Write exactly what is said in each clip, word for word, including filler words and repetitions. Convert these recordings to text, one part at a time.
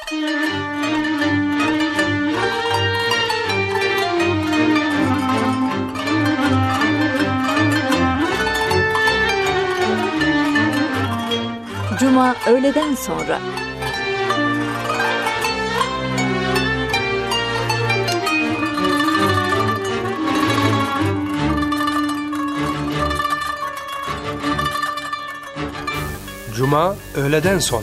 Cuma öğleden sonra. Cuma öğleden sonra.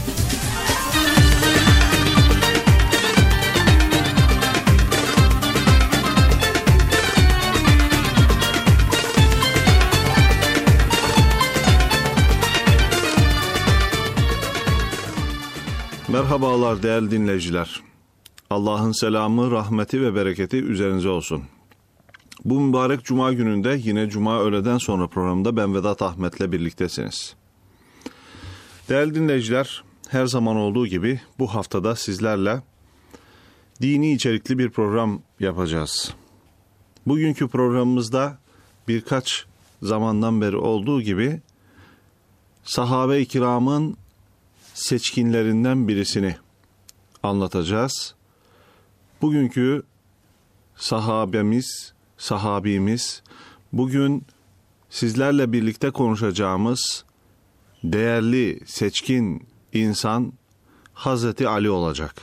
Merhabalar değerli dinleyiciler. Allah'ın selamı, rahmeti ve bereketi üzerinize olsun. Bu mübarek Cuma gününde yine Cuma öğleden sonra programda ben Vedat Ahmet'le birliktesiniz. Değerli dinleyiciler, her zaman olduğu gibi bu haftada sizlerle dini içerikli bir program yapacağız. Bugünkü programımızda birkaç zamandan beri olduğu gibi sahabe-i kiramın seçkinlerinden birisini anlatacağız. Bugünkü sahabemiz, sahabimiz, bugün sizlerle birlikte konuşacağımız değerli, seçkin insan Hazreti Ali olacak.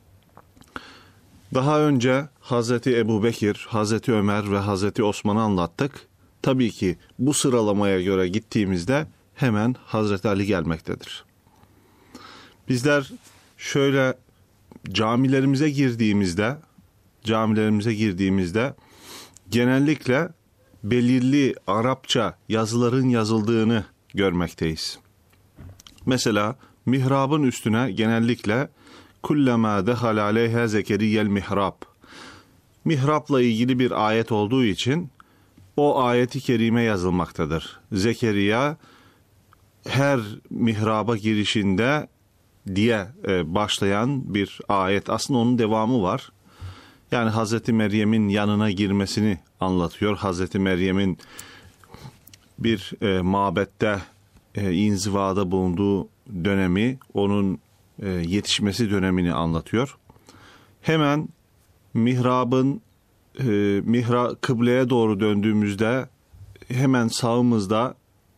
Daha önce Hazreti Ebubekir, Hazreti Ömer ve Hazreti Osman'ı anlattık. Tabii ki bu sıralamaya göre gittiğimizde hemen Hazreti Ali gelmektedir. Bizler şöyle camilerimize girdiğimizde, camilerimize girdiğimizde genellikle belirli Arapça yazıların yazıldığını görmekteyiz. Mesela mihrabın üstüne genellikle kullama dehal aleyha zekeriyel mihrab. Mihrapla ilgili bir ayet olduğu için o ayeti kerime yazılmaktadır. Zekeriya her mihraba girişinde diye başlayan bir ayet. Aslında onun devamı var. Yani Hazreti Meryem'in yanına girmesini anlatıyor. Hazreti Meryem'in bir e, mabette e, inzivada bulunduğu dönemi, onun e, yetişmesi dönemini anlatıyor. Hemen mihrabın e, mihra kıbleye doğru döndüğümüzde hemen sağımızda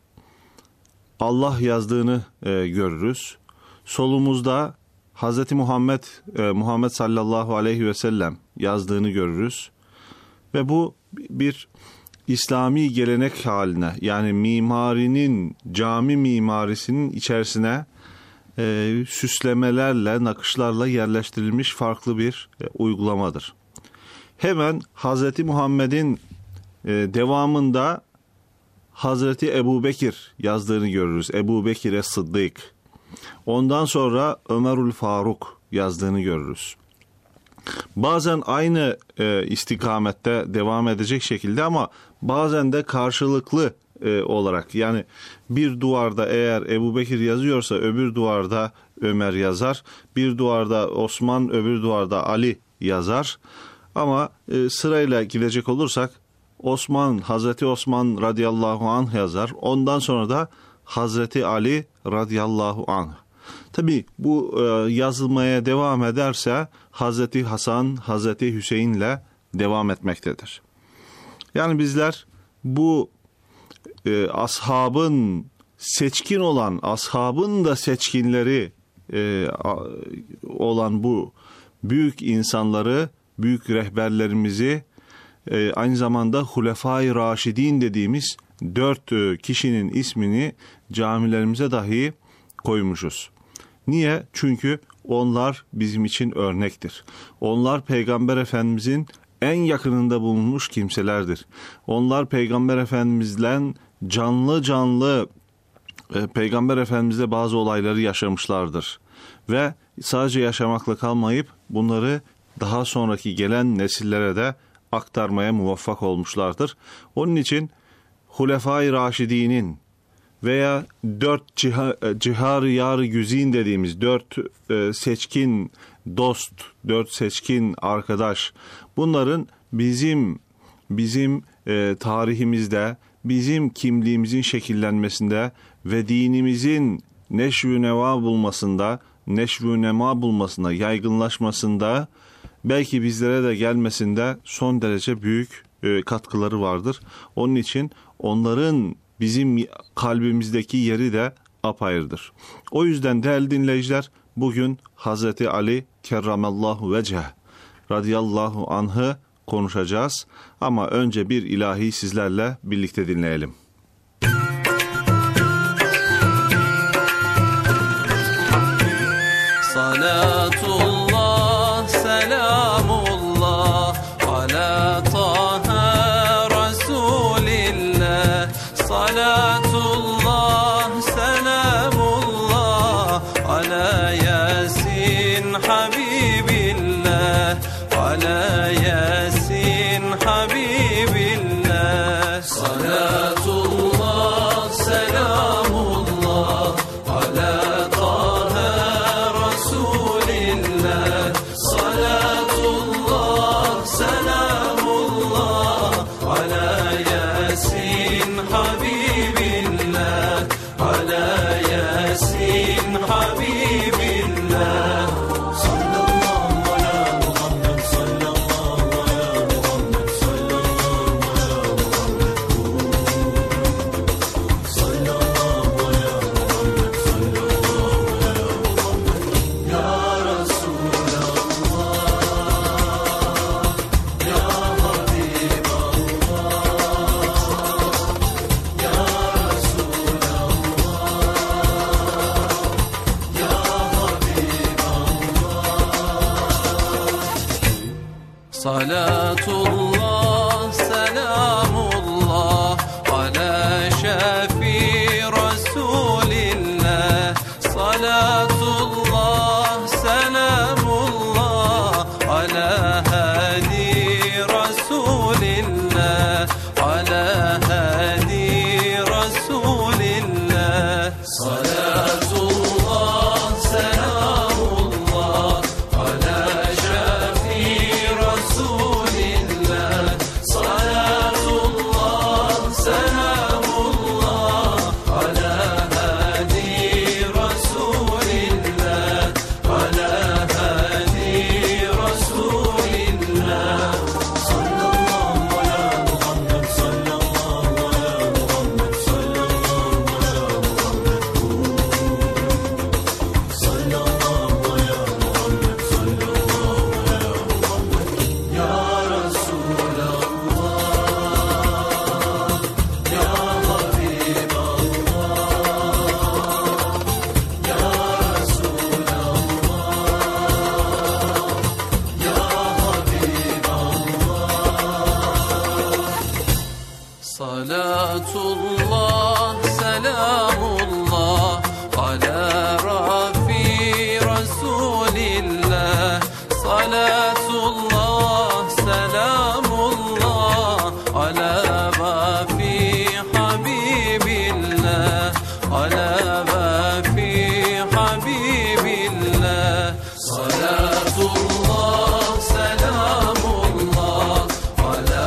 Allah yazdığını e, görürüz. Solumuzda Hazreti Muhammed e, Muhammed sallallahu aleyhi ve sellem yazdığını görürüz. Ve bu bir İslami gelenek haline, yani mimarinin, cami mimarisinin içerisine e, süslemelerle, nakışlarla yerleştirilmiş farklı bir e, uygulamadır. Hemen Hazreti Muhammed'in e, devamında Hazreti Ebubekir yazdığını görürüz. Ebubekir es-Sıddık. Ondan sonra Ömerül Faruk yazdığını görürüz. Bazen aynı e, istikamette devam edecek şekilde ama bazen de karşılıklı e, olarak, yani bir duvarda eğer Ebubekir yazıyorsa öbür duvarda Ömer yazar, bir duvarda Osman, öbür duvarda Ali yazar. Ama e, sırayla gidecek olursak Osman, Hazreti Osman radıyallahu anh yazar. Ondan sonra da Hazreti Ali radıyallahu anh. Tabii bu e, yazılmaya devam ederse Hazreti Hasan, Hazreti Hüseyin'le devam etmektedir. Yani bizler bu e, ashabın seçkin olan, ashabın da seçkinleri e, olan bu büyük insanları, büyük rehberlerimizi, e, aynı zamanda Hulefai Raşidin dediğimiz dört kişinin ismini camilerimize dahi koymuşuz. Niye? Çünkü onlar bizim için örnektir. Onlar Peygamber Efendimizin en yakınında bulunmuş kimselerdir. Onlar Peygamber Efendimizle canlı canlı e, Peygamber Efendimizle bazı olayları yaşamışlardır. Ve sadece yaşamakla kalmayıp bunları daha sonraki gelen nesillere de aktarmaya muvaffak olmuşlardır. Onun için Hulefai Raşidinin veya dört cihar-ı yar-ı güzin dediğimiz dört e, seçkin dost, dört seçkin arkadaş, bunların bizim bizim e, tarihimizde, bizim kimliğimizin şekillenmesinde ve dinimizin neşv-ü neva bulmasında, neşv-ü nema bulmasında, yaygınlaşmasında, belki bizlere de gelmesinde son derece büyük e, katkıları vardır. Onun için onların bizim kalbimizdeki yeri de apayrıdır. O yüzden değerli dinleyiciler, bugün Hazreti Ali kerramallahu veceh radıyallahu anh'ı konuşacağız. Ama önce bir ilahi sizlerle birlikte dinleyelim. Salatullah, selamullah, ala taha Resulillah. Salatullah, selamullah, ala Yasin Habibillah, ala Yasin Habibillah. Salatullah, selamullah, ala Salatullah, selamullah, ala şefi Resulillah. Salatullah, selamullah, ala hadi Resulillah, ala hadi Resulillah. Salatullah, selamullah, ala Salatullah, selamullah, ala rafi Resulillah. Salatullah, selamullah, ala rafi Habibillah, ala rafi Habibillah. Salatullah, selamullah, ala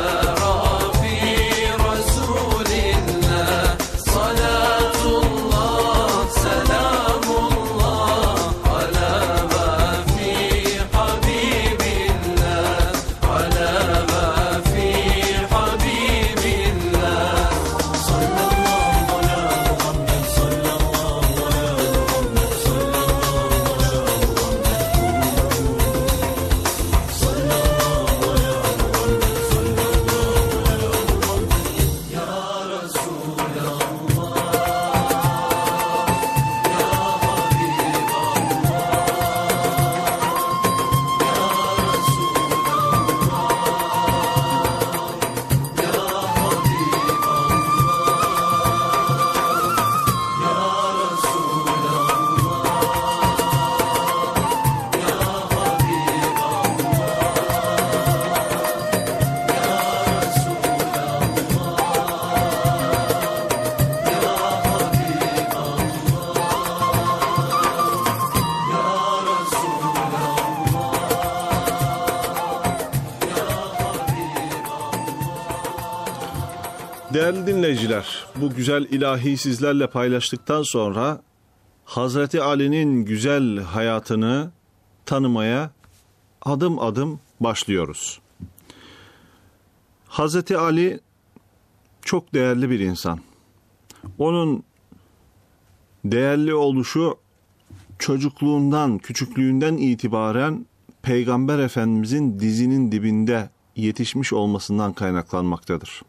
Değerli dinleyiciler, bu güzel ilahi sizlerle paylaştıktan sonra Hazreti Ali'nin güzel hayatını tanımaya adım adım başlıyoruz. Hazreti Ali çok değerli bir insan. Onun değerli oluşu çocukluğundan, küçüklüğünden itibaren Peygamber Efendimizin dizinin dibinde yetişmiş olmasından kaynaklanmaktadır.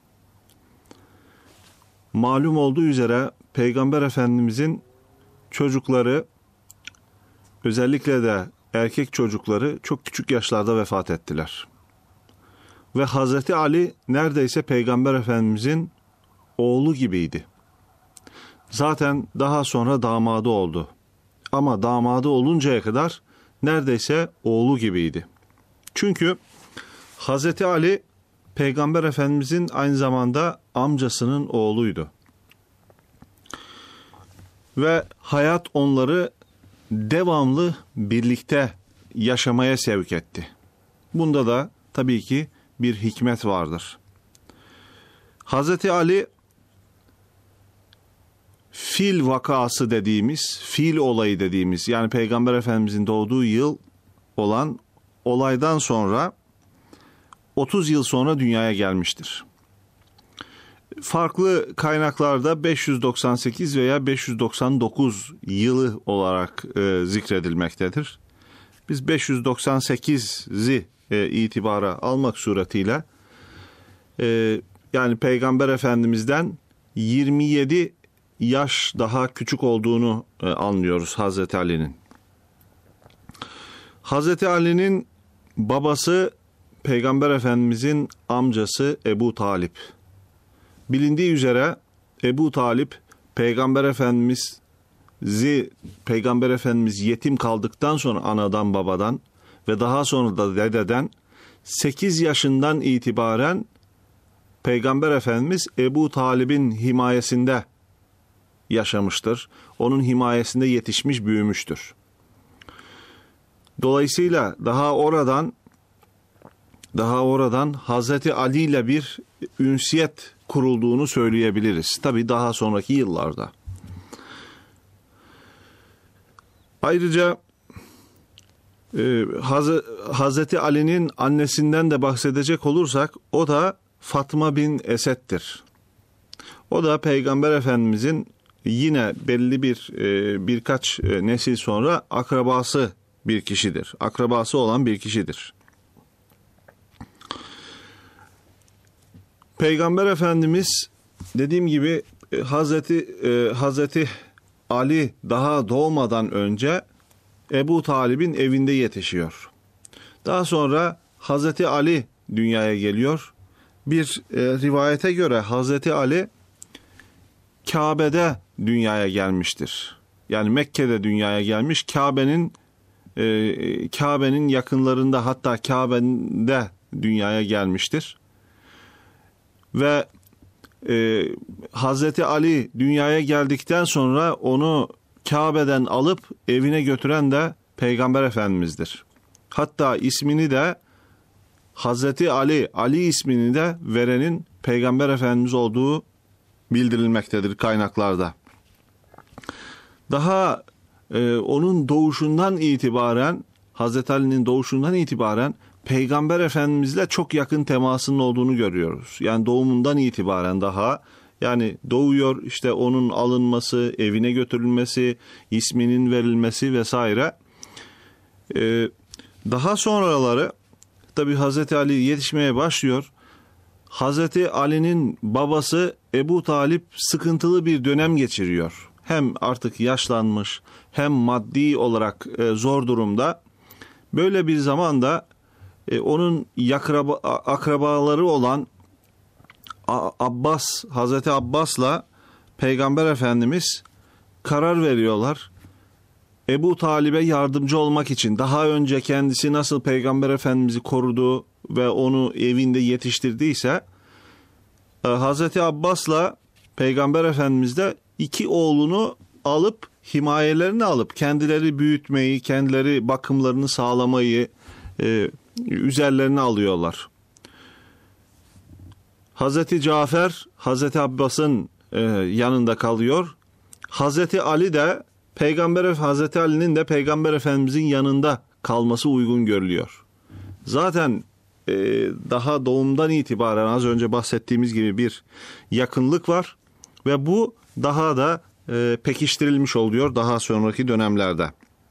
Malum olduğu üzere Peygamber Efendimizin çocukları, özellikle de erkek çocukları çok küçük yaşlarda vefat ettiler. Ve Hazreti Ali neredeyse Peygamber Efendimizin oğlu gibiydi. Zaten daha sonra damadı oldu. Ama damadı oluncaya kadar neredeyse oğlu gibiydi. Çünkü Hazreti Ali Peygamber Efendimizin aynı zamanda amcasının oğluydu. Ve hayat onları devamlı birlikte yaşamaya sevk etti. Bunda da tabii ki bir hikmet vardır. Hazreti Ali fil vakası dediğimiz, fil olayı dediğimiz, yani Peygamber Efendimizin doğduğu yıl olan olaydan sonra otuz yıl sonra dünyaya gelmiştir. Farklı kaynaklarda beş yüz doksan sekiz veya beş yüz doksan dokuz yılı olarak e, zikredilmektedir. Biz beş yüz doksan sekizi e, itibara almak suretiyle e, yani Peygamber Efendimiz'den yirmi yedi yaş daha küçük olduğunu e, anlıyoruz Hazreti Ali'nin. Hazreti Ali'nin babası Peygamber Efendimizin amcası Ebu Talip. Bilindiği üzere Ebu Talip Peygamber Efendimiz'i Peygamber Efendimiz yetim kaldıktan sonra anadan babadan ve daha sonra da dededen sekiz yaşından itibaren Peygamber Efendimiz Ebu Talib'in himayesinde yaşamıştır. Onun himayesinde yetişmiş, büyümüştür. Dolayısıyla daha oradan daha oradan Hazreti Ali ile bir ünsiyet kurulduğunu söyleyebiliriz. Tabii daha sonraki yıllarda. Ayrıca e, Haz Hazreti Ali'nin annesinden de bahsedecek olursak o da Fatma bin Esed'dir. O da Peygamber Efendimizin yine belli bir e, birkaç e, nesil sonra akrabası bir kişidir. Akrabası olan bir kişidir. Peygamber Efendimiz dediğim gibi Hazreti e, Hazreti Ali daha doğmadan önce Ebu Talib'in evinde yetişiyor. Daha sonra Hazreti Ali dünyaya geliyor. Bir e, rivayete göre Hazreti Ali Kabe'de dünyaya gelmiştir. Yani Mekke'de dünyaya gelmiş. Kabe'nin e, Kabe'nin yakınlarında, hatta Kabe'de dünyaya gelmiştir. Ve e, Hazreti Ali dünyaya geldikten sonra onu Kabe'den alıp evine götüren de Peygamber Efendimiz'dir. Hatta ismini de Hazreti Ali, Ali ismini de verenin Peygamber Efendimiz olduğu bildirilmektedir kaynaklarda. Daha e, onun doğuşundan itibaren, Hazreti Ali'nin doğuşundan itibaren Peygamber Efendimizle çok yakın temasının olduğunu görüyoruz. Yani doğumundan itibaren daha, yani doğuyor, işte onun alınması, evine götürülmesi, isminin verilmesi vesaire. Ee, daha sonraları tabii Hazreti Ali yetişmeye başlıyor. Hazreti Ali'nin babası Ebu Talip sıkıntılı bir dönem geçiriyor. Hem artık yaşlanmış, hem maddi olarak e, zor durumda. Böyle bir zamanda e, onun yakraba, akrabaları olan Abbas, Hazreti Abbas'la Peygamber Efendimiz karar veriyorlar. Ebu Talib'e yardımcı olmak için, daha önce kendisi nasıl Peygamber Efendimiz'i korudu ve onu evinde yetiştirdiyse, Hazreti Abbas'la Peygamber Efendimiz de iki oğlunu alıp, himayelerini alıp, kendileri büyütmeyi, kendileri bakımlarını sağlamayı e, üzerlerine alıyorlar. Hazreti Cafer, Hazreti Abbas'ın e, yanında kalıyor. Hazreti Ali de Peygamber Hazreti Ali'nin de Peygamber Efendimizin yanında kalması uygun görülüyor. Zaten e, daha doğumdan itibaren az önce bahsettiğimiz gibi bir yakınlık var ve bu daha da e, pekiştirilmiş oluyor daha sonraki dönemlerde.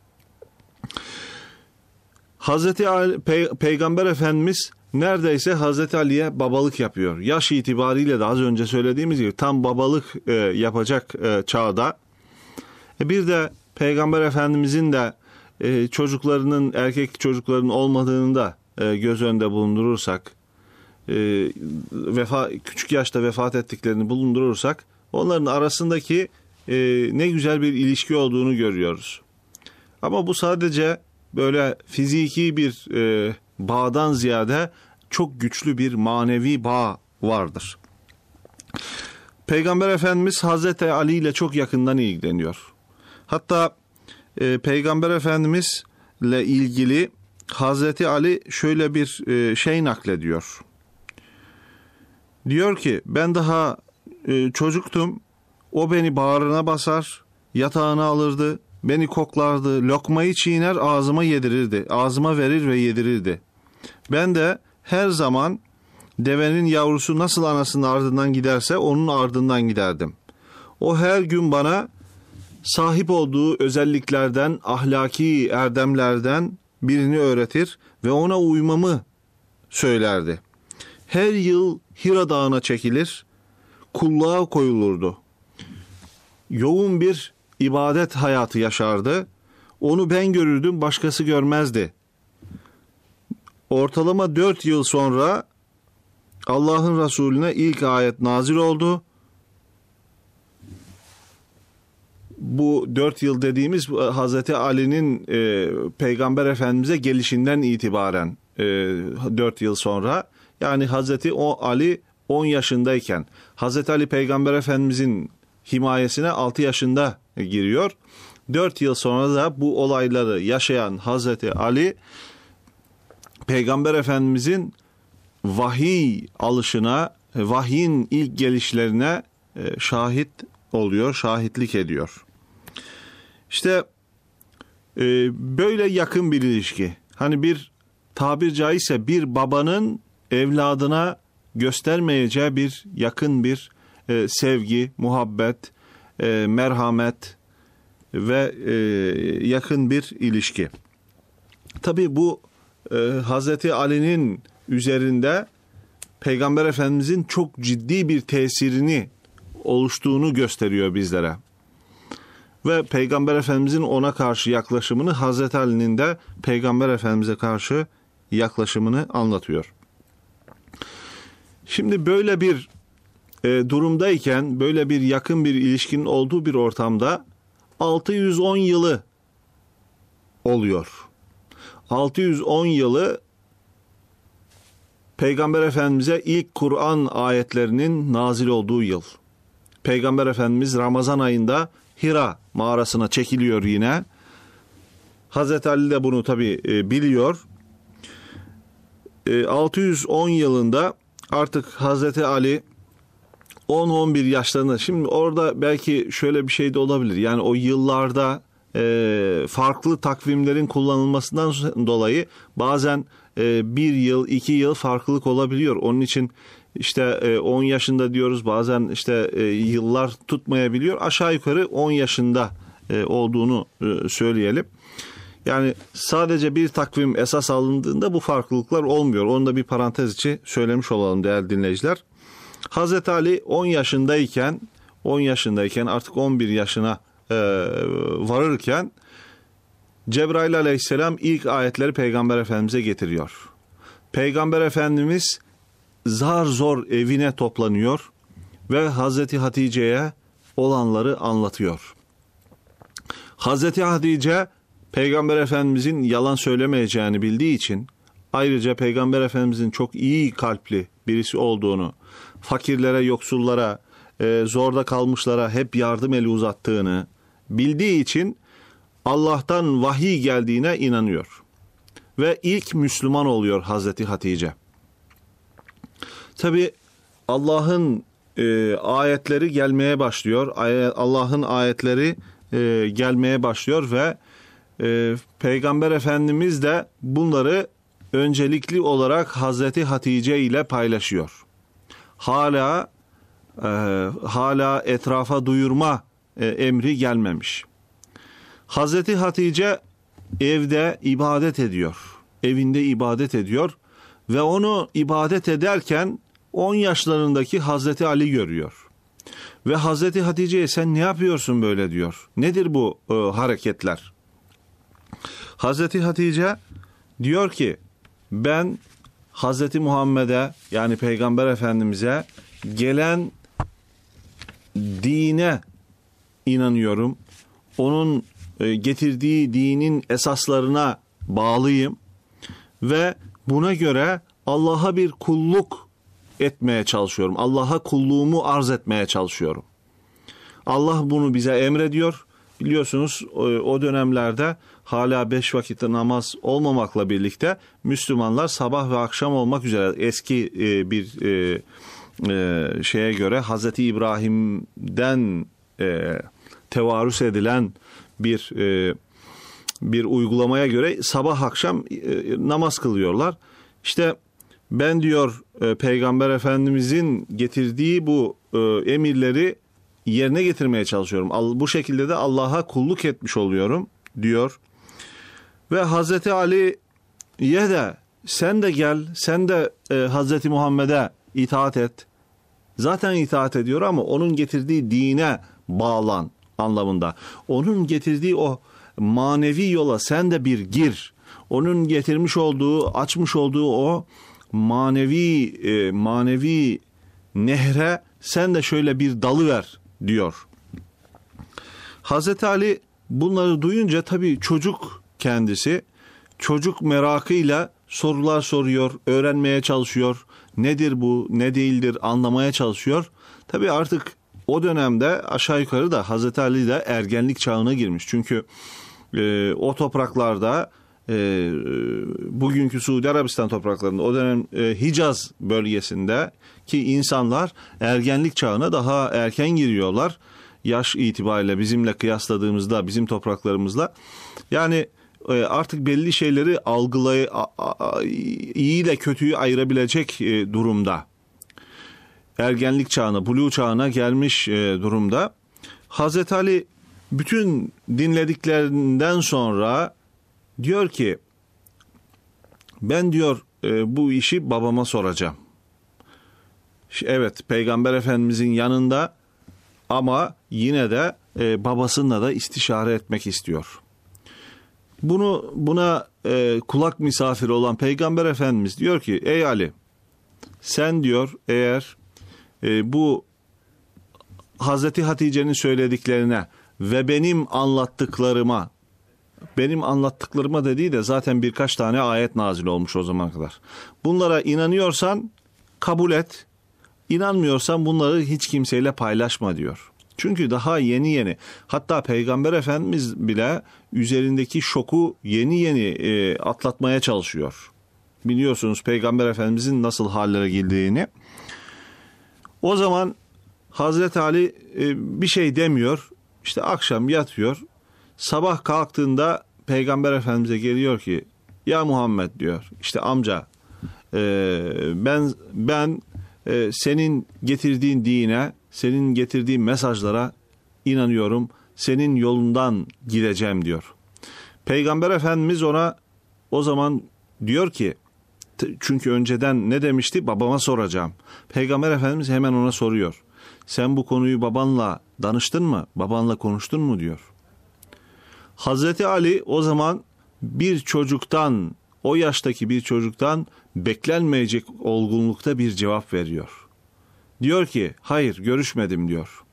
Hazreti Ali, Pey- Peygamber Efendimiz neredeyse Hazreti Ali'ye babalık yapıyor. Yaş itibariyle de az önce söylediğimiz gibi tam babalık e, yapacak e, çağda. E, bir de Peygamber Efendimizin de e, çocuklarının, erkek çocuklarının olmadığını da e, göz önünde bulundurursak, e, vefa, küçük yaşta vefat ettiklerini bulundurursak, onların arasındaki e, ne güzel bir ilişki olduğunu görüyoruz. Ama bu sadece böyle fiziki bir e, bağdan ziyade çok güçlü bir manevi bağ vardır. Peygamber Efendimiz Hazreti Ali ile çok yakından ilgileniyor. Hatta e, Peygamber Efendimiz ile ilgili Hazreti Ali şöyle bir e, şey naklediyor. Diyor ki ben daha e, çocuktum, o beni bağrına basar, yatağına alırdı, beni koklardı, lokmayı çiğner ağzıma yedirirdi, ağzıma verir ve yedirirdi. Ben de her zaman devenin yavrusu nasıl anasının ardından giderse onun ardından giderdim. O her gün bana sahip olduğu özelliklerden, ahlaki erdemlerden birini öğretir ve ona uymamı söylerdi. Her yıl Hira Dağı'na çekilir, kulluğa koyulurdu. Yoğun bir ibadet hayatı yaşardı. Onu ben görürdüm, başkası görmezdi. Ortalama dört yıl sonra Allah'ın Resulüne ilk ayet nazil oldu. Bu dört yıl dediğimiz Hazreti Ali'nin e, Peygamber Efendimiz'e gelişinden itibaren e, dört yıl sonra, yani Hazreti o Ali on yaşındayken, Hazreti Ali Peygamber Efendimiz'in himayesine altı yaşında giriyor. dört yıl sonra da bu olayları yaşayan Hazreti Ali, Peygamber Efendimiz'in vahiy alışına, vahyin ilk gelişlerine şahit oluyor, şahitlik ediyor. İşte böyle yakın bir ilişki. Hani bir tabir caizse bir babanın evladına göstermeyeceği bir yakın bir sevgi, muhabbet, merhamet ve yakın bir ilişki. Tabii bu Hazreti Ali'nin üzerinde Peygamber Efendimizin çok ciddi bir tesirini oluştuğunu gösteriyor bizlere. Ve Peygamber Efendimizin ona karşı yaklaşımını, Hazreti Ali'nin de Peygamber Efendimiz'e karşı yaklaşımını anlatıyor. Şimdi böyle bir e, durumdayken, böyle bir yakın bir ilişkinin olduğu bir ortamda altı yüz on yılı oluyor. altı yüz on yılı Peygamber Efendimiz'e ilk Kur'an ayetlerinin nazil olduğu yıl. Peygamber Efendimiz Ramazan ayında Hira mağarasına çekiliyor yine. Hazreti Ali de bunu tabii e, biliyor. E, altı yüz on yılında artık Hazreti Ali on on bir yaşlarında. Şimdi orada belki şöyle bir şey de olabilir. Yani o yıllarda e, farklı takvimlerin kullanılmasından dolayı bazen e, bir yıl, iki yıl farklılık olabiliyor. Onun için işte e, on yaşında diyoruz, bazen işte e, yıllar tutmayabiliyor. Aşağı yukarı on yaşında e, olduğunu e, söyleyelim. Yani sadece bir takvim esas alındığında bu farklılıklar olmuyor. Onu da bir parantez içi söylemiş olalım değerli dinleyiciler. Hazreti Ali on yaşındayken, on yaşındayken artık on bir yaşına e, varırken Cebrail aleyhisselam ilk ayetleri Peygamber Efendimiz'e getiriyor. Peygamber Efendimiz zar zor evine toplanıyor ve Hazreti Hatice'ye olanları anlatıyor. Hazreti Hatice Peygamber Efendimizin yalan söylemeyeceğini bildiği için, ayrıca Peygamber Efendimizin çok iyi kalpli birisi olduğunu, fakirlere, yoksullara, e, zorda kalmışlara hep yardım eli uzattığını bildiği için Allah'tan vahiy geldiğine inanıyor. Ve ilk Müslüman oluyor Hazreti Hatice. Tabi Allah'ın e, ayetleri gelmeye başlıyor. Allah'ın ayetleri e, gelmeye başlıyor ve e, Peygamber Efendimiz de bunları öncelikli olarak Hazreti Hatice ile paylaşıyor. Hala e, hala etrafa duyurma e, emri gelmemiş. Hazreti Hatice evde ibadet ediyor. Evinde ibadet ediyor ve onu ibadet ederken on yaşlarındaki Hazreti Ali görüyor. Ve Hazreti Hatice'ye sen ne yapıyorsun böyle diyor. Nedir bu e, hareketler? Hazreti Hatice diyor ki ben Hazreti Muhammed'e yani Peygamber Efendimiz'e gelen dine inanıyorum. Onun e, getirdiği dinin esaslarına bağlıyım ve buna göre Allah'a bir kulluk etmeye çalışıyorum. Allah'a kulluğumu arz etmeye çalışıyorum. Allah bunu bize emrediyor. Biliyorsunuz o dönemlerde hala beş vakit namaz olmamakla birlikte Müslümanlar sabah ve akşam olmak üzere eski bir şeye göre Hazreti İbrahim'den tevarüs edilen bir bir uygulamaya göre sabah akşam namaz kılıyorlar. İşte ben diyor Peygamber Efendimizin getirdiği bu emirleri yerine getirmeye çalışıyorum. Bu şekilde de Allah'a kulluk etmiş oluyorum diyor. Ve Hazreti Ali'ye de sen de gel, sen de e, Hazreti Muhammed'e itaat et. Zaten itaat ediyor ama onun getirdiği dine bağlan anlamında. Onun getirdiği o manevi yola sen de bir gir. Onun getirmiş olduğu, açmış olduğu o manevi e, manevi nehre sen de şöyle bir dalıver diyor. Hazreti Ali bunları duyunca tabii çocuk kendisi, çocuk merakıyla sorular soruyor, öğrenmeye çalışıyor. Nedir bu, ne değildir anlamaya çalışıyor. Tabii artık o dönemde aşağı yukarı da Hazreti Ali de ergenlik çağına girmiş. Çünkü e, o topraklarda e, bugünkü Suudi Arabistan topraklarında o dönem e, Hicaz bölgesinde ki insanlar ergenlik çağına daha erken giriyorlar. Yaş itibariyle bizimle kıyasladığımızda bizim topraklarımızla yani artık belli şeyleri algılay iyi ile kötüyü ayırabilecek durumda. Ergenlik çağına, buluğ çağına gelmiş durumda. Hazreti Ali bütün dinlediklerinden sonra diyor ki ben diyor bu işi babama soracağım. Evet, Peygamber Efendimizin yanında ama yine de e, babasıyla da istişare etmek istiyor. Bunu buna e, kulak misafiri olan Peygamber Efendimiz diyor ki ey Ali sen diyor eğer e, bu Hazreti Hatice'nin söylediklerine ve benim anlattıklarıma benim anlattıklarıma dediği de zaten birkaç tane ayet nazil olmuş o zamana kadar. Bunlara inanıyorsan kabul et. İnanmıyorsan bunları hiç kimseyle paylaşma diyor. Çünkü daha yeni yeni hatta Peygamber Efendimiz bile üzerindeki şoku yeni yeni e, atlatmaya çalışıyor. Biliyorsunuz Peygamber Efendimizin nasıl hallere girdiğini. O zaman Hazreti Ali e, bir şey demiyor. İşte akşam yatıyor. Sabah kalktığında Peygamber Efendimiz'e geliyor ki ya Muhammed diyor işte amca e, ben ben e, senin getirdiğin dine, senin getirdiğin mesajlara inanıyorum. Senin yolundan gideceğim diyor. Peygamber Efendimiz ona o zaman diyor ki çünkü önceden ne demişti? Babama soracağım. Peygamber Efendimiz hemen ona soruyor. Sen bu konuyu babanla danıştın mı? Babanla konuştun mu diyor. Hazreti Ali o zaman bir çocuktan, o yaştaki bir çocuktan beklenmeyecek olgunlukta bir cevap veriyor. Diyor ki hayır görüşmedim diyor.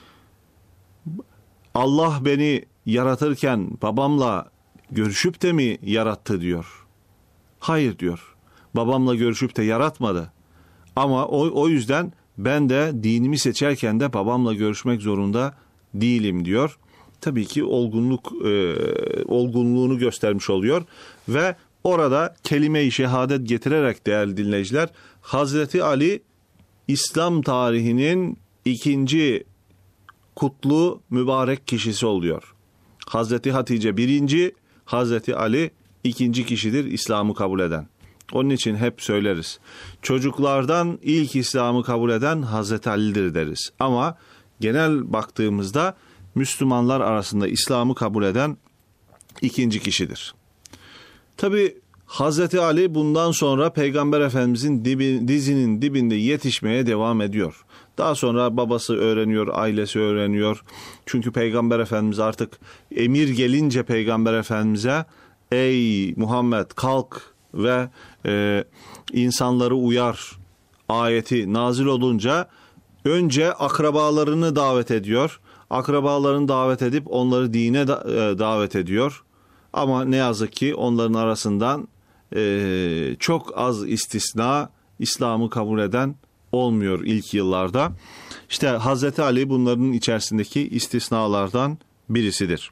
Allah beni yaratırken babamla görüşüp de mi yarattı diyor. Hayır diyor. Babamla görüşüp de yaratmadı. Ama o, o yüzden ben de dinimi seçerken de babamla görüşmek zorunda değilim diyor. Tabii ki olgunluk e, olgunluğunu göstermiş oluyor ve orada kelime-i şehadet getirerek değerli dinleyiciler Hazreti Ali İslam tarihinin ikinci kutlu, mübarek kişisi oluyor. Hazreti Hatice birinci, Hazreti Ali ikinci kişidir İslam'ı kabul eden. Onun için hep söyleriz. Çocuklardan ilk İslam'ı kabul eden Hazreti Ali'dir deriz. Ama genel baktığımızda Müslümanlar arasında İslam'ı kabul eden ikinci kişidir. Tabi Hazreti Ali bundan sonra Peygamber Efendimizin dibi, dizinin dibinde yetişmeye devam ediyor. Daha sonra babası öğreniyor, ailesi öğreniyor. Çünkü Peygamber Efendimiz artık emir gelince Peygamber Efendimiz'e ey Muhammed kalk ve e, insanları uyar ayeti nazil olunca önce akrabalarını davet ediyor. Akrabalarını davet edip onları dine da, e, davet ediyor. Ama ne yazık ki onların arasından e, çok az istisna İslam'ı kabul eden olmuyor ilk yıllarda. İşte Hazreti Ali bunların içerisindeki istisnalardan birisidir.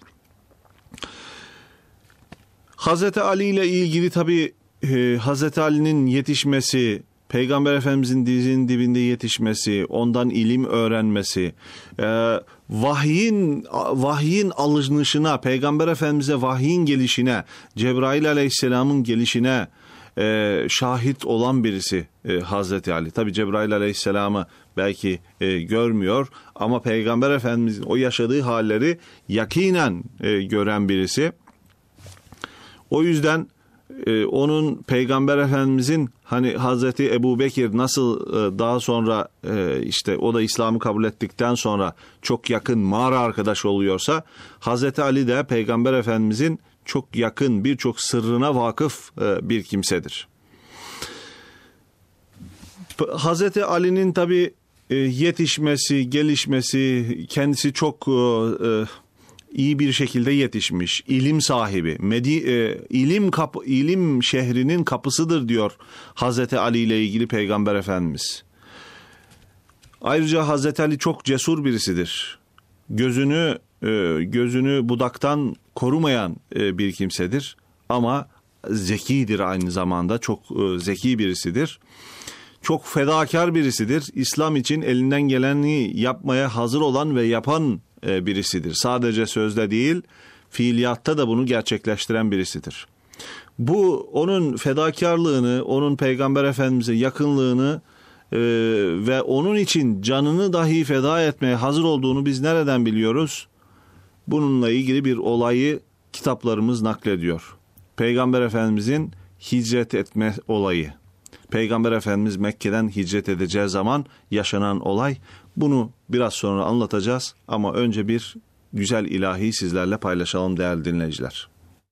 Hazreti Ali ile ilgili tabii e, Hazreti Ali'nin yetişmesi, Peygamber Efendimizin dizinin dibinde yetişmesi, ondan ilim öğrenmesi, e, vahyin vahyin alınışına, Peygamber Efendimiz'e vahyin gelişine, Cebrail Aleyhisselam'ın gelişine e, şahit olan birisi e, Hazreti Ali. Tabi Cebrail Aleyhisselam'ı belki e, görmüyor ama Peygamber Efendimiz'in o yaşadığı halleri yakinen e, gören birisi. O yüzden e, onun Peygamber Efendimiz'in hani Hazreti Ebu Bekir nasıl e, daha sonra e, işte o da İslam'ı kabul ettikten sonra çok yakın mağara arkadaş oluyorsa Hazreti Ali de Peygamber Efendimiz'in çok yakın birçok sırrına vakıf e, bir kimsedir. Hazreti Ali'nin tabii e, yetişmesi, gelişmesi, kendisi çok e, iyi bir şekilde yetişmiş, ilim sahibi, Medi, e, ilim kapı, ilim şehrinin kapısıdır diyor Hazreti Ali ile ilgili Peygamber Efendimiz. Ayrıca Hazreti Ali çok cesur birisidir. Gözünü e, gözünü budaktan korumayan e, bir kimsedir ama zekidir aynı zamanda, çok e, zeki birisidir. Çok fedakar birisidir. İslam için elinden geleni yapmaya hazır olan ve yapan e, birisidir. Sadece sözde değil, fiiliyatta da bunu gerçekleştiren birisidir. Bu onun fedakarlığını, onun Peygamber Efendimiz'e yakınlığını e, ve onun için canını dahi feda etmeye hazır olduğunu biz nereden biliyoruz? Bununla ilgili bir olayı kitaplarımız naklediyor. Peygamber Efendimiz'in hicret etme olayı. Peygamber Efendimiz Mekke'den hicret edeceği zaman yaşanan olay. Bunu biraz sonra anlatacağız ama önce bir güzel ilahi sizlerle paylaşalım değerli dinleyiciler.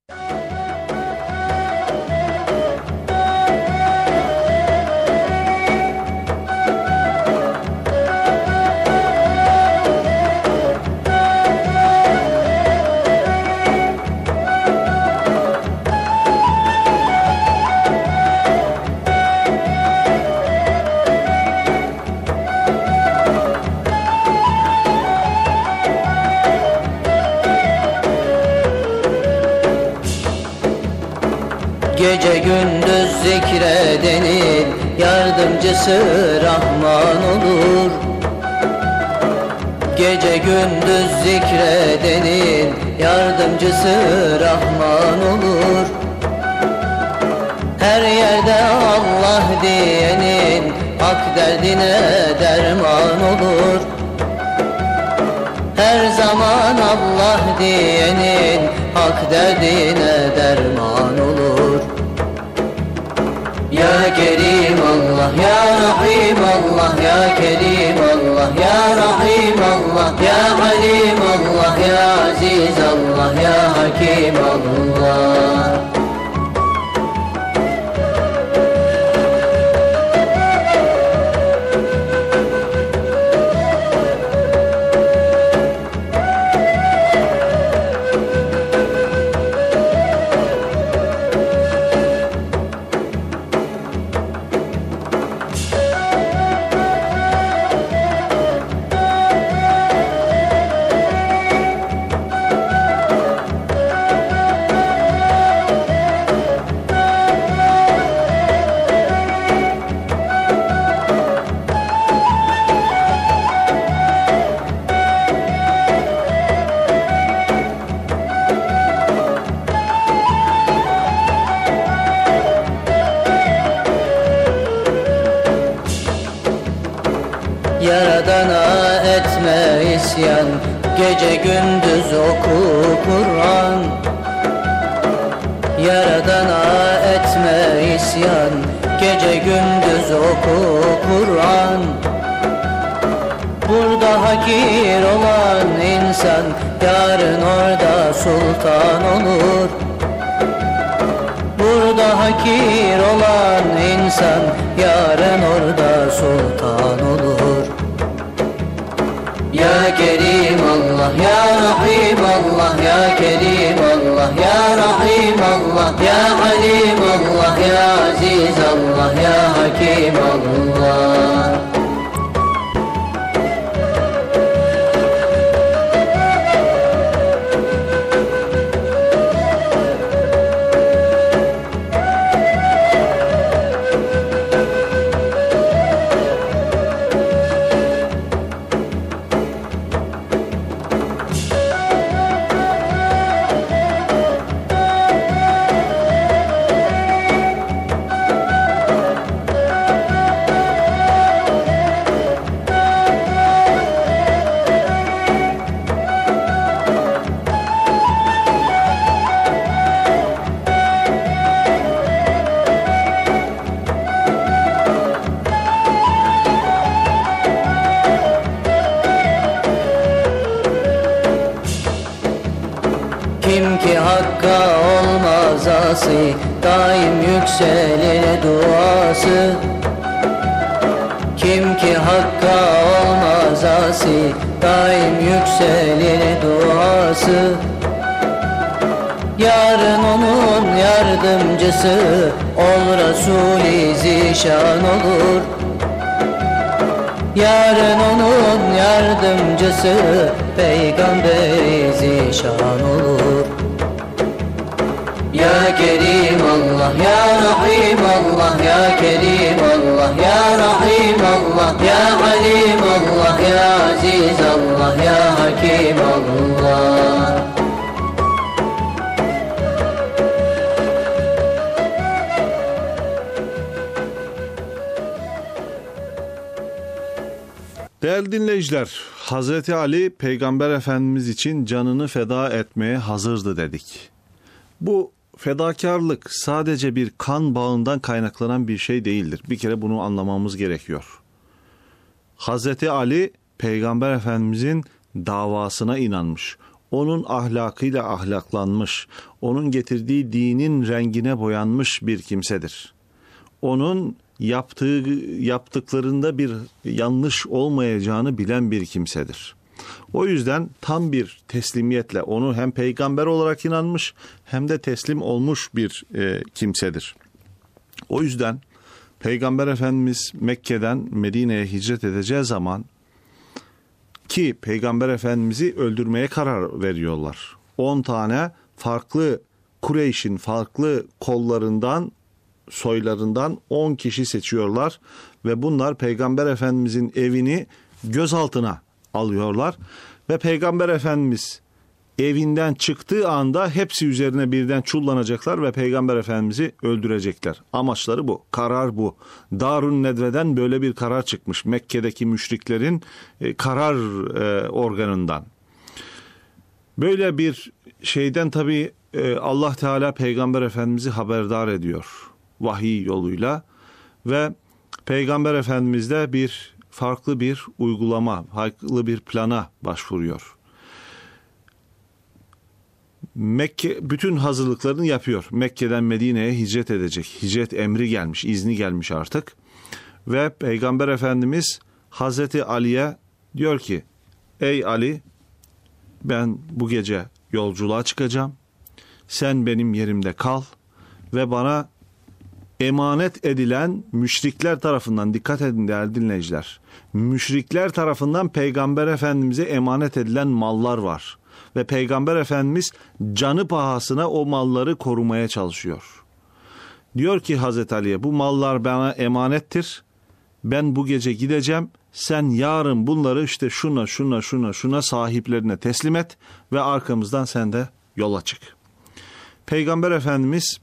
Gece gündüz zikredenin yardımcısı Rahman olur. Gece gündüz zikredenin yardımcısı Rahman olur. Her yerde Allah diyenin hak derdine derman olur. Her zaman Allah diyenin hak derdine derman olur. Ya Kerim Allah, Ya Rahim Allah, Ya Kerim Allah, Ya Rahim Allah, Ya Halim Allah, Ya Aziz Allah, Ya Hakim Allah. Yaradana etme isyan, gece gündüz oku Kur'an. Yaradana etme isyan, gece gündüz oku Kur'an. Burada hakir olan insan yarın orada sultan olur. Burada hakir olan insan yarın orada sultan olur. Ya Kerim Allah, Ya Rahim Allah, Ya Kerim Allah, Ya Rahim Allah, Ya Halim Allah, Ya Aziz Allah, Ya Hakim Allah. Kim ki Hakk'a olmaz asi, daim yükselir duası. Kim ki Hakk'a olmaz asi, daim yükselir duası. Yarın onun yardımcısı ol, Resul-i Zişan olur. Yarın onun yardımcısı Peygamber-i Zişan olur. Ya Kerim Allah, Ya Rahim Allah, Ya Kerim Allah, Ya Rahim Allah, Ya Halim Allah, Ya Aziz Allah, Ya Hakim Allah. Değerli dinleyiciler, Hazreti Ali Peygamber Efendimiz için canını feda etmeye hazırdı dedik. Bu fedakarlık sadece bir kan bağından kaynaklanan bir şey değildir. Bir kere bunu anlamamız gerekiyor. Hazreti Ali Peygamber Efendimizin davasına inanmış, onun ahlakıyla ahlaklanmış, onun getirdiği dinin rengine boyanmış bir kimsedir. Onun yaptığı yaptıklarında bir yanlış olmayacağını bilen bir kimsedir. O yüzden tam bir teslimiyetle onu hem peygamber olarak inanmış hem de teslim olmuş bir e, kimsedir. O yüzden Peygamber Efendimiz Mekke'den Medine'ye hicret edeceği zaman ki Peygamber Efendimiz'i öldürmeye karar veriyorlar. on tane farklı Kureyş'in farklı kollarından, soylarından on kişi seçiyorlar ve bunlar Peygamber Efendimizin evini gözaltına alıyorlar ve Peygamber Efendimiz evinden çıktığı anda hepsi üzerine birden çullanacaklar ve Peygamber Efendimiz'i öldürecekler. Amaçları bu, karar bu. Darun Nedve'den böyle bir karar çıkmış, Mekke'deki müşriklerin e, karar e, organından. Böyle bir şeyden tabii e, Allah Teala Peygamber Efendimiz'i haberdar ediyor vahiy yoluyla ve Peygamber Efendimiz de bir farklı bir uygulama, farklı bir plana başvuruyor. Mekke bütün hazırlıklarını yapıyor. Mekke'den Medine'ye hicret edecek. Hicret emri gelmiş, izni gelmiş artık. Ve Peygamber Efendimiz Hazreti Ali'ye diyor ki, ey Ali, ben bu gece yolculuğa çıkacağım. Sen benim yerimde kal ve bana emanet edilen müşrikler tarafından, dikkat edin değerli dinleyiciler, müşrikler tarafından Peygamber Efendimiz'e emanet edilen mallar var. Ve Peygamber Efendimiz canı pahasına o malları korumaya çalışıyor. Diyor ki Hazreti Ali'ye, bu mallar bana emanettir. Ben bu gece gideceğim. Sen yarın bunları işte şuna şuna şuna şuna sahiplerine teslim et ve arkamızdan sen de yola çık. Peygamber Efendimiz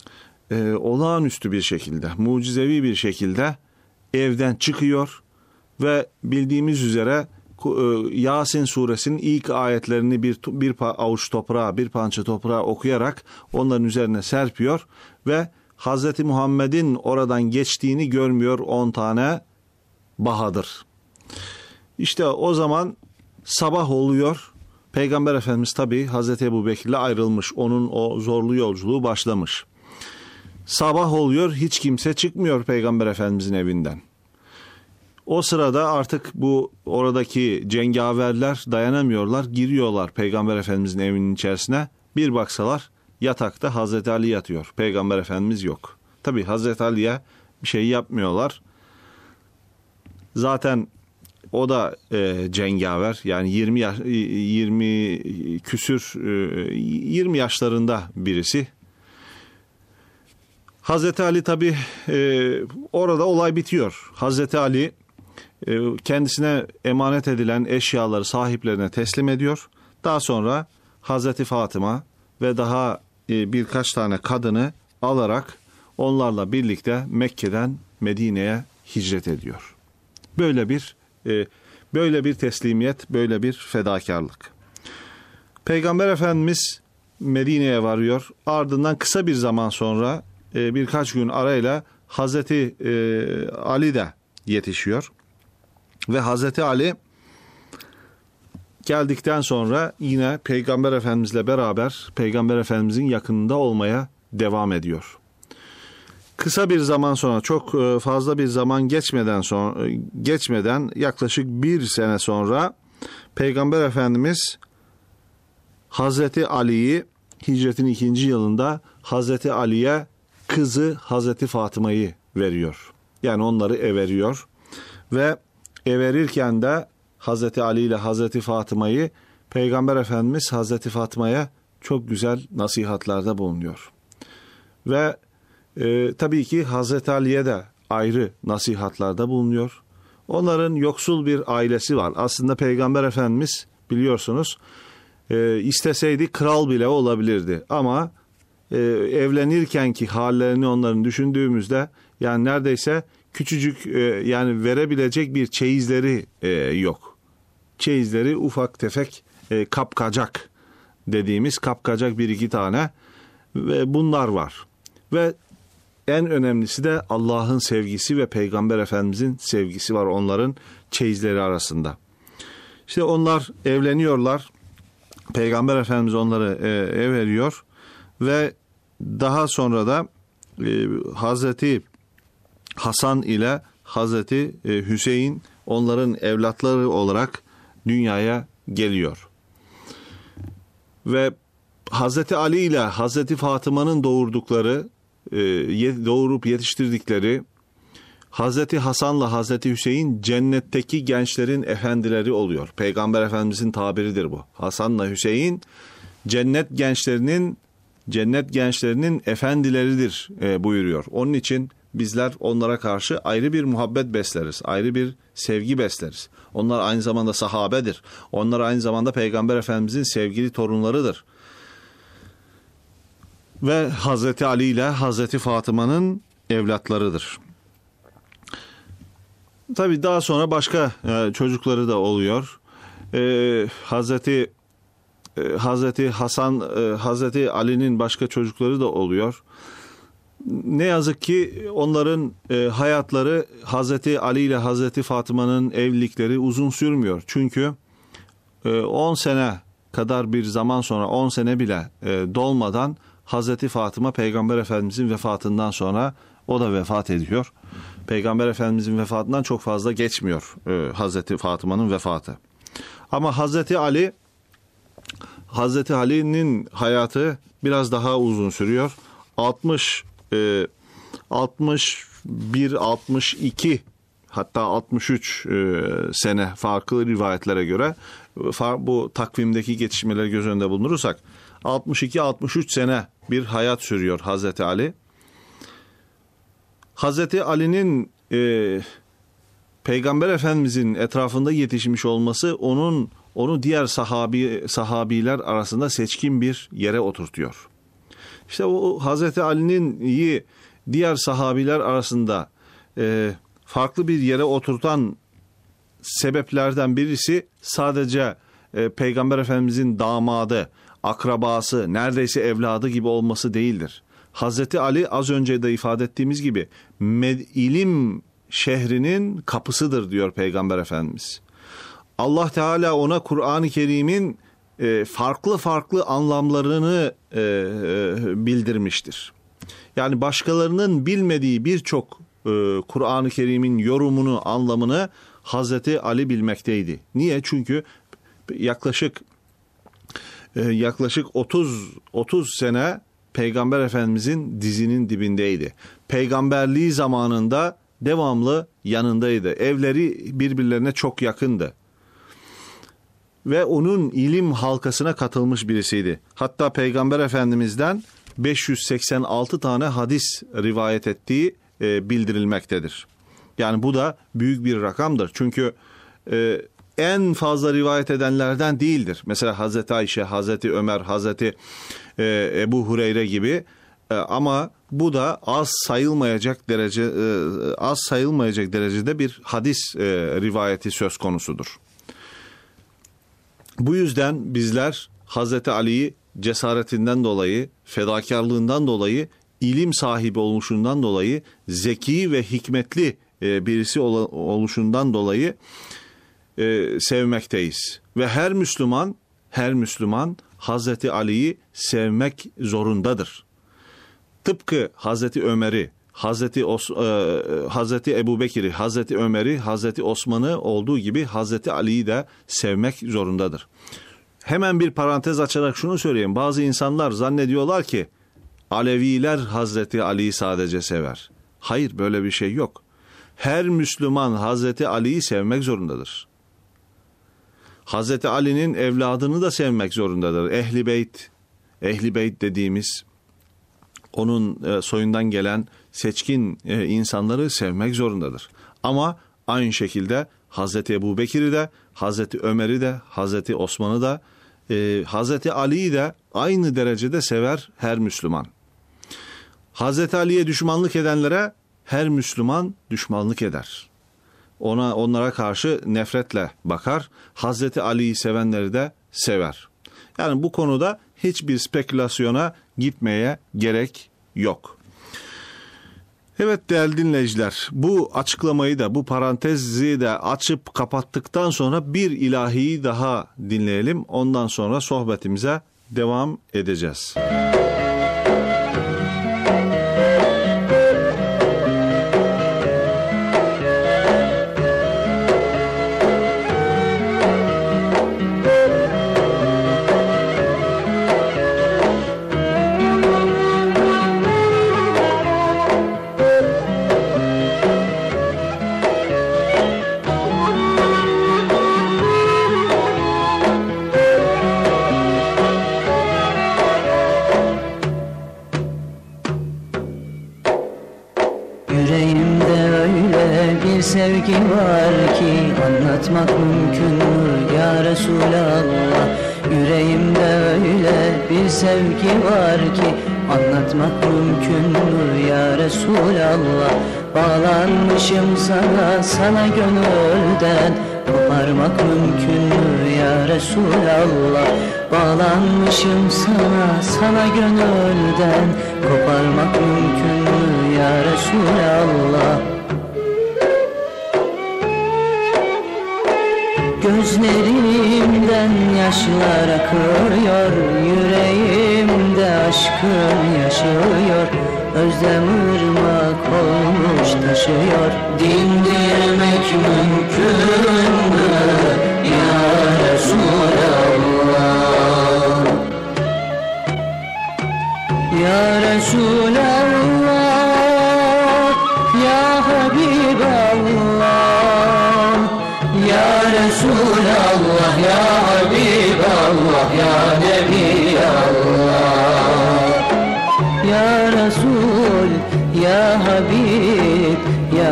e, olağanüstü bir şekilde, mucizevi bir şekilde evden çıkıyor Ve bildiğimiz üzere Yasin suresinin ilk ayetlerini bir, bir avuç toprağa, bir parça toprağa okuyarak onların üzerine serpiyor ve Hazreti Muhammed'in oradan geçtiğini görmüyor on tane Bahadır. İşte o zaman sabah oluyor. Peygamber Efendimiz tabii Hazreti Ebubekir'le ayrılmış. Onun o zorlu yolculuğu başlamış. Sabah oluyor, hiç kimse çıkmıyor Peygamber Efendimizin evinden. O sırada artık bu oradaki cengaverler dayanamıyorlar. Giriyorlar Peygamber Efendimizin evinin içerisine. Bir baksalar yatakta Hazreti Ali yatıyor. Peygamber Efendimiz yok. Tabii Hazreti Ali'ye bir şey yapmıyorlar. Zaten o da e, cengaver, yani yirmi yaş, yirmi küsür e, yirmi yaşlarında birisi. Hazreti Ali tabii e, orada olay bitiyor. Hazreti Ali e, kendisine emanet edilen eşyaları sahiplerine teslim ediyor. Daha sonra Hazreti Fatıma ve daha e, birkaç tane kadını alarak onlarla birlikte Mekke'den Medine'ye hicret ediyor. Böyle bir e, böyle bir teslimiyet, böyle bir fedakarlık. Peygamber Efendimiz Medine'ye varıyor. Ardından kısa bir zaman sonra e, birkaç gün arayla Hazreti e, Ali de yetişiyor. Ve Hazreti Ali geldikten sonra yine Peygamber Efendimizle beraber Peygamber Efendimizin yakınında olmaya devam ediyor. Kısa bir zaman sonra, çok fazla bir zaman geçmeden sonra geçmeden yaklaşık bir sene sonra Peygamber Efendimiz Hazreti Ali'yi hicretin ikinci yılında Hazreti Ali'ye kızı Hazreti Fatıma'yı veriyor. Yani onları everiyor ve everirken de Hazreti Ali ile Hazreti Fatıma'yı Peygamber Efendimiz Hazreti Fatıma'ya çok güzel nasihatlarda bulunuyor. Ve e, tabii ki Hazreti Ali'ye de ayrı nasihatlarda bulunuyor. Onların yoksul bir ailesi var. Aslında Peygamber Efendimiz biliyorsunuz e, isteseydi kral bile olabilirdi. Ama e, evlenirkenki hallerini onların düşündüğümüzde yani neredeyse küçücük e, yani verebilecek bir çeyizleri e, yok. Çeyizleri ufak tefek e, kapkacak dediğimiz kapkacak bir iki tane ve bunlar var. Ve en önemlisi de Allah'ın sevgisi ve Peygamber Efendimizin sevgisi var onların çeyizleri arasında. İşte onlar evleniyorlar. Peygamber Efendimiz onları e, ev veriyor ve daha sonra da e, Hazreti Hasan ile Hazreti e, Hüseyin onların evlatları olarak dünyaya geliyor. Ve Hazreti Ali ile Hazreti Fatıma'nın doğurdukları, e, doğurup yetiştirdikleri Hazreti Hasan'la Hazreti Hüseyin cennetteki gençlerin efendileri oluyor. Peygamber Efendimizin tabiridir bu. Hasan'la Hüseyin cennet gençlerinin cennet gençlerinin efendileridir e, buyuruyor. Onun için bizler onlara karşı ayrı bir muhabbet besleriz, ayrı bir sevgi besleriz. Onlar aynı zamanda sahabedir. Onlar aynı zamanda Peygamber Efendimizin sevgili torunlarıdır. Ve Hazreti Ali ile Hazreti Fatıma'nın evlatlarıdır. Tabii daha sonra başka e, çocukları da oluyor. E, Hazreti e, Hazreti Hasan, e, Hazreti Ali'nin başka çocukları da oluyor. Ne yazık ki onların e, hayatları Hazreti Ali ile Hazreti Fatıma'nın evlilikleri uzun sürmüyor. Çünkü e, on sene kadar bir zaman sonra, on sene bile e, dolmadan Hazreti Fatıma Peygamber Efendimizin vefatından sonra o da vefat ediyor. Peygamber Efendimizin vefatından çok fazla geçmiyor e, Hazreti Fatıma'nın vefatı. Ama Hazreti Ali, Hazreti Ali'nin hayatı biraz daha uzun sürüyor. altmış e, altmış bir altmış iki hatta altmış üç e, sene farklı rivayetlere göre bu takvimdeki geçişmeleri göz önünde bulundurursak altmış iki altmış üç sene bir hayat sürüyor Hazreti Ali. Hazreti Ali'nin e, Peygamber Efendimizin etrafında yetişmiş olması onun onu diğer sahabi sahabiler arasında seçkin bir yere oturtuyor. İşte o Hazreti Ali'nin iyi diğer sahabiler arasında e, farklı bir yere oturtan sebeplerden birisi sadece e, Peygamber Efendimizin damadı, akrabası, neredeyse evladı gibi olması değildir. Hazreti Ali az önce de ifade ettiğimiz gibi med- ilim şehrinin kapısıdır diyor Peygamber Efendimiz. Allah Teala ona Kur'an-ı Kerim'in e, farklı farklı anlamlarını e, e, bildirmiştir. Yani başkalarının bilmediği birçok e, Kur'an-ı Kerim'in yorumunu, anlamını Hazreti Ali bilmekteydi. Niye? Çünkü yaklaşık e, yaklaşık otuz otuz sene Peygamber Efendimizin dizinin dibindeydi. Peygamberliği zamanında devamlı yanındaydı. Evleri birbirlerine çok yakındı. Ve onun ilim halkasına katılmış birisiydi. Hatta Peygamber Efendimiz'den beş yüz seksen altı tane hadis rivayet ettiği e, bildirilmektedir. Yani bu da büyük bir rakamdır. Çünkü e, en fazla rivayet edenlerden değildir. Mesela Hazreti Ayşe, Hazreti Ömer, Hazreti e, Ebu Hureyre gibi. E, ama bu da az sayılmayacak derece e, az sayılmayacak derecede bir hadis e, rivayeti söz konusudur. Bu yüzden bizler Hazreti Ali'yi cesaretinden dolayı, fedakarlığından dolayı, ilim sahibi oluşundan dolayı, zeki ve hikmetli birisi oluşundan dolayı sevmekteyiz. Ve her Müslüman, her Müslüman Hazreti Ali'yi sevmek zorundadır. Tıpkı Hazreti Ömer'i, Hazreti Os, e, Hazreti Ebubekir'i, Hazreti Ömer'i, Hazreti Osman'ı olduğu gibi Hazreti Ali'yi de sevmek zorundadır. Hemen bir parantez açarak şunu söyleyeyim. Bazı insanlar zannediyorlar ki Aleviler Hazreti Ali'yi sadece sever. Hayır, böyle bir şey yok. Her Müslüman Hazreti Ali'yi sevmek zorundadır. Hazreti Ali'nin evladını da sevmek zorundadır. Ehli Beyt, Ehli Beyt dediğimiz onun soyundan gelen seçkin insanları sevmek zorundadır. Ama aynı şekilde Hazreti Ebubekir'i de, Hazreti Ömer'i de, Hazreti Osman'ı da, e, Hazreti Ali'yi de aynı derecede sever her Müslüman. Hazreti Ali'ye düşmanlık edenlere her Müslüman düşmanlık eder. Ona, onlara karşı nefretle bakar. Hazreti Ali'yi sevenleri de sever. Yani bu konuda hiçbir spekülasyona gitmeye gerek yok. Evet değerli dinleyiciler, bu açıklamayı da, bu parantezi de açıp kapattıktan sonra bir ilahiyi daha dinleyelim. Ondan sonra sohbetimize devam edeceğiz. Sevgi var ki anlatmak mümkün mü ya Resulallah? Yüreğimde öyle bir sevgi var ki anlatmak mümkün mü ya Resulallah? Bağlanmışım sana, sana gönülden koparmak mümkün mü ya Resulallah? Bağlanmışım sana, sana gönülden koparmak mümkün mü ya Resulallah? Gözlerimden yaşlar akıyor, yüreğimde aşkın yaşıyor. Özlem ırmak olmuş taşıyor. Dindirmek mümkün mü ya Resulallah? Ya Resulallah, ya Habiballah, ya Resulallah, ya Habiballah, ya Nebiyallah. Ya Resul, ya Habib, ya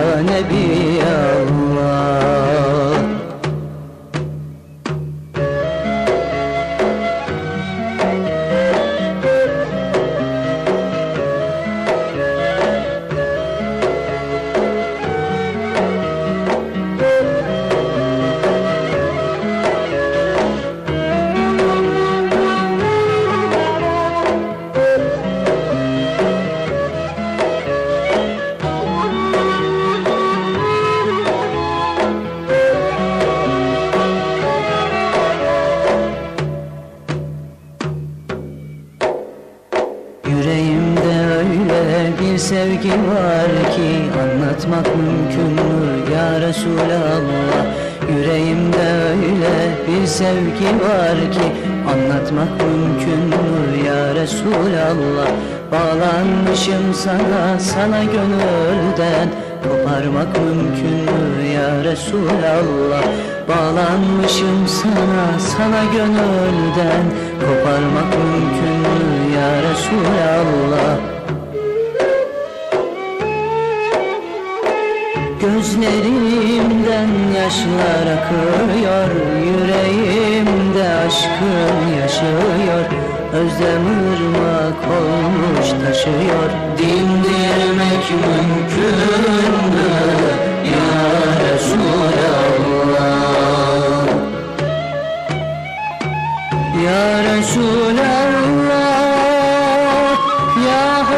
Nebiyallah. bir sevgi var ki anlatmak mümkün mü ya Resulallah? Yüreğimde öyle bir sevgi var ki anlatmak mümkün mü ya Resulallah? Bağlanmışım sana, sana gönülden, koparmak mümkün mü ya Resulallah? Bağlanmışım sana, sana gönülden, koparmak mümkün mü ya Resulallah? Gözlerimden yaşlar akıyor, yüreğimde aşkın yaşıyor. Özlem ırmak olmuş taşıyor. Dindirmek mümkün mü ya Resulallah? Ya Resulallah, ya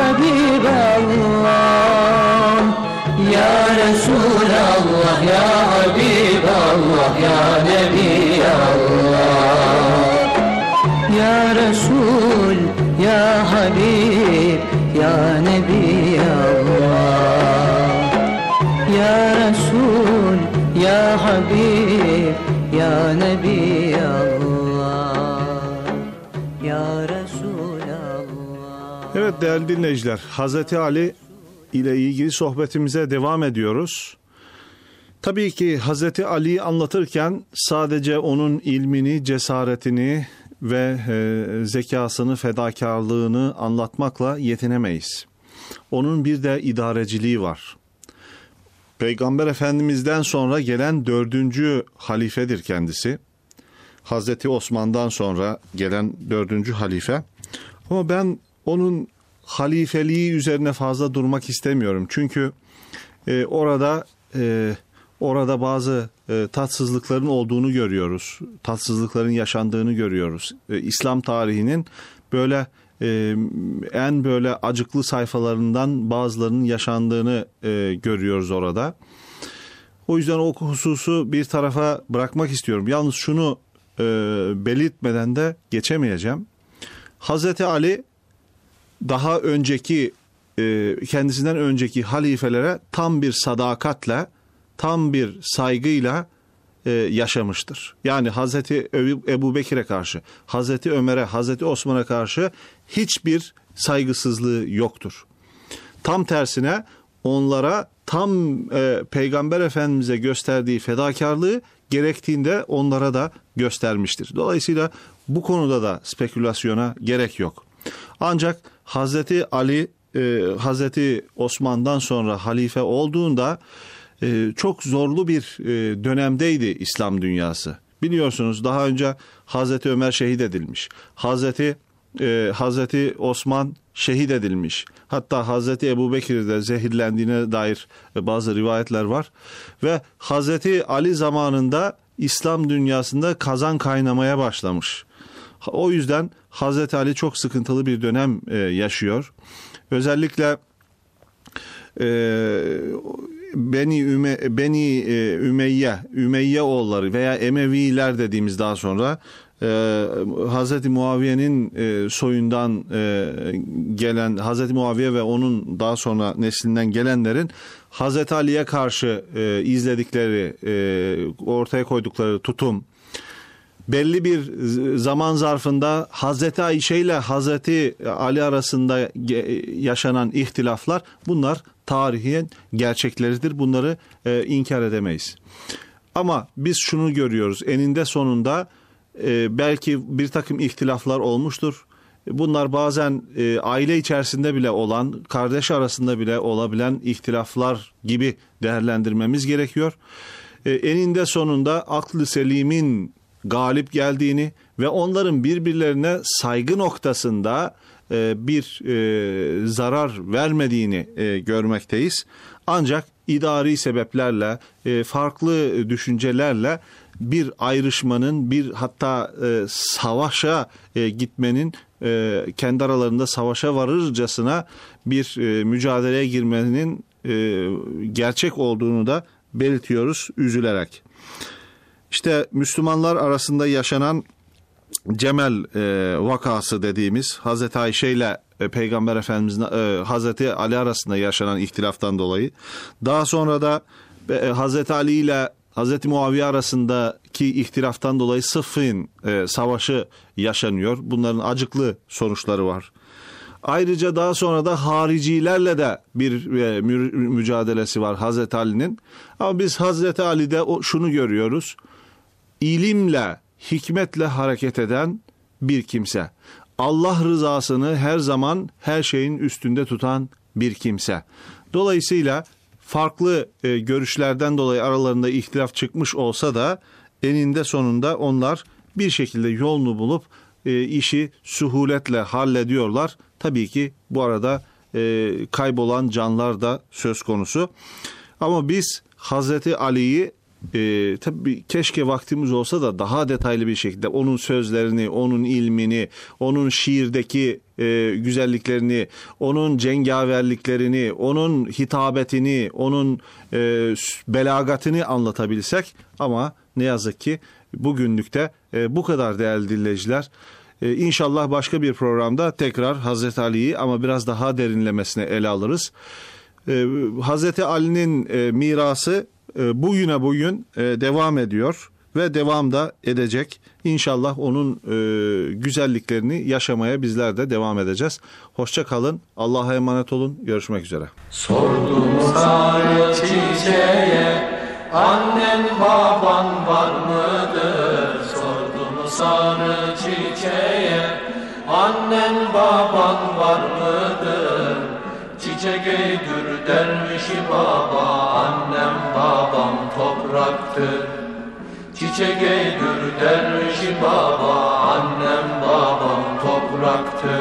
Habiballah, ya Resulallah, ya Habiballah, ya Nebiyallah. Ya Resul, ya Habib, ya Nebiyallah. Ya Resul, ya Habib, ya Nebiyallah. Ya Resulallah. Evet değerli dinleyiciler, Hazreti Ali ile ilgili sohbetimize devam ediyoruz. Tabii ki Hazreti Ali'yi anlatırken sadece onun ilmini, cesaretini ve e, zekasını, fedakarlığını anlatmakla yetinemeyiz. Onun bir de idareciliği var. Peygamber Efendimiz'den sonra gelen dördüncü halifedir kendisi. Hazreti Osman'dan sonra gelen dördüncü halife. Ama ben onun halifeliği üzerine fazla durmak istemiyorum. Çünkü e, orada e, orada bazı e, tatsızlıkların olduğunu görüyoruz. Tatsızlıkların yaşandığını görüyoruz. E, İslam tarihinin böyle e, en böyle acıklı sayfalarından bazılarının yaşandığını e, görüyoruz orada. O yüzden o hususu bir tarafa bırakmak istiyorum. Yalnız şunu e, belirtmeden de geçemeyeceğim. Hazreti Ali daha önceki kendisinden önceki halifelere tam bir sadakatle, tam bir saygıyla yaşamıştır. Yani Hazreti Ebu Bekir'e karşı, Hazreti Ömer'e, Hazreti Osman'a karşı hiçbir saygısızlığı yoktur. Tam tersine onlara tam e, Peygamber Efendimiz'e gösterdiği fedakarlığı gerektiğinde onlara da göstermiştir. Dolayısıyla bu konuda da spekülasyona gerek yok. Ancak Hazreti Ali, e, Hazreti Osman'dan sonra halife olduğunda e, çok zorlu bir e, dönemdeydi İslam dünyası. Biliyorsunuz daha önce Hazreti Ömer şehit edilmiş. Hazreti e, Hazreti Osman şehit edilmiş. Hatta Hazreti Ebu Bekir de zehirlendiğine dair bazı rivayetler var. Ve Hazreti Ali zamanında İslam dünyasında kazan kaynamaya başlamış. O yüzden Hazreti Ali çok sıkıntılı bir dönem e, yaşıyor. Özellikle e, Beni Üme, Beni e, Ümeyye, Ümeyye oğulları veya Emeviler dediğimiz daha sonra e, Hazreti Muaviye'nin e, soyundan e, gelen Hazreti Muaviye ve onun daha sonra neslinden gelenlerin Hazreti Ali'ye karşı e, izledikleri, e, ortaya koydukları tutum, belli bir zaman zarfında Hazreti Ayşe ile Hazreti Ali arasında yaşanan ihtilaflar, bunlar tarihin gerçekleridir. Bunları e, inkar edemeyiz. Ama biz şunu görüyoruz. Eninde sonunda e, belki bir takım ihtilaflar olmuştur. Bunlar bazen e, aile içerisinde bile olan, kardeş arasında bile olabilen ihtilaflar gibi değerlendirmemiz gerekiyor. E, eninde sonunda aklı selimin galip geldiğini ve onların birbirlerine saygı noktasında e, bir e, zarar vermediğini e, görmekteyiz. Ancak idari sebeplerle, e, farklı düşüncelerle bir ayrışmanın, bir hatta e, savaşa e, gitmenin, e, kendi aralarında savaşa varırcasına bir e, mücadeleye girmenin e, gerçek olduğunu da belirtiyoruz üzülerek. İşte Müslümanlar arasında yaşanan Cemel e, vakası dediğimiz Hazreti Ayşe ile e, Peygamber Efendimiz'in e, Hazreti Ali arasında yaşanan ihtilaftan dolayı. Daha sonra da e, Hazreti Ali ile Hazreti Muaviye arasındaki ihtilaftan dolayı Sıffin e, savaşı yaşanıyor. Bunların acıklı sonuçları var. Ayrıca daha sonra da haricilerle de bir e, mü- mücadelesi var Hazreti Ali'nin. Ama biz Hazreti Ali'de o, şunu görüyoruz. İlimle, hikmetle hareket eden bir kimse. Allah rızasını her zaman her şeyin üstünde tutan bir kimse. Dolayısıyla farklı e, görüşlerden dolayı aralarında ihtilaf çıkmış olsa da eninde sonunda onlar bir şekilde yolunu bulup e, işi suhuletle hallediyorlar. Tabii ki bu arada e, kaybolan canlar da söz konusu. Ama biz Hazreti Ali'yi e, tabii keşke vaktimiz olsa da daha detaylı bir şekilde onun sözlerini, onun ilmini, onun şiirdeki e, güzelliklerini, onun cengaverliklerini, onun hitabetini, onun e, belagatini anlatabilsek. Ama ne yazık ki bugünlükte e, bu kadar değerli dinleyiciler. Ee, İnşallah başka bir programda tekrar Hazreti Ali'yi ama biraz daha derinlemesine ele alırız. Ee, Hazreti Ali'nin e, mirası e, bugüne bugün e, devam ediyor ve devam da edecek. İnşallah onun e, güzelliklerini yaşamaya bizler de devam edeceğiz. Hoşça kalın, Allah'a emanet olun, görüşmek üzere. Sordum sarı çiçeğe, annen baban var mıdır? Sordum sarı çiçeğe, annen baban var mıdır? Çiçek eydür dervişi baba, annem babam topraktır. Çiçek eydür dervişi baba, annem babam topraktır.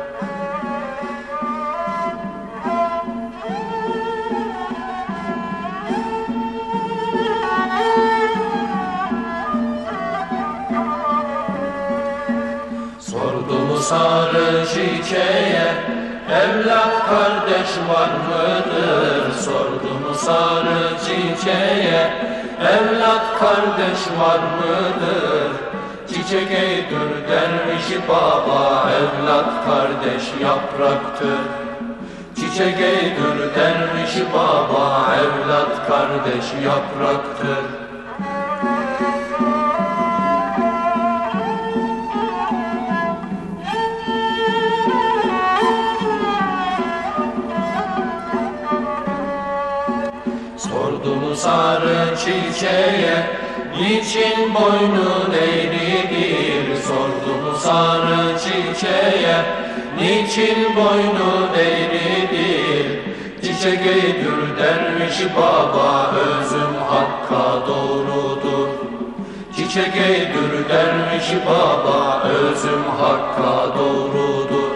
Sarı çiçeğe, evlat kardeş var mıdır? Sordum sarı çiçeğe, evlat kardeş var mıdır? Çiçek eydür dervişi baba, evlat kardeş yapraktır. Çiçek eydür dervişi baba, evlat kardeş yapraktır. Sarı çiçeğe, niçin boynun eğridir? Sordum sarı çiçeğe, niçin boynun eğridir? Çiçek eydür dervişi baba, özüm hakka doğrudur. Çiçek eydür dervişi baba, özüm hakka doğrudur.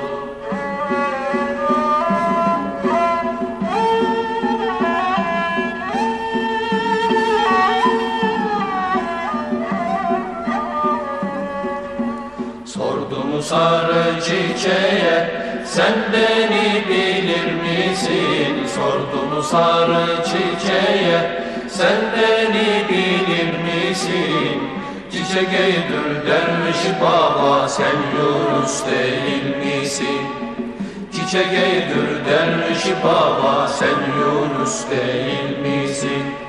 Sarı çiçeğe, sen beni bilir misin? Sordum sarı çiçeğe, sen beni bilir misin? Çiçek eydür dervişi baba, sen Yunus değil misin? Çiçek eydür dervişi baba, sen Yunus değil misin?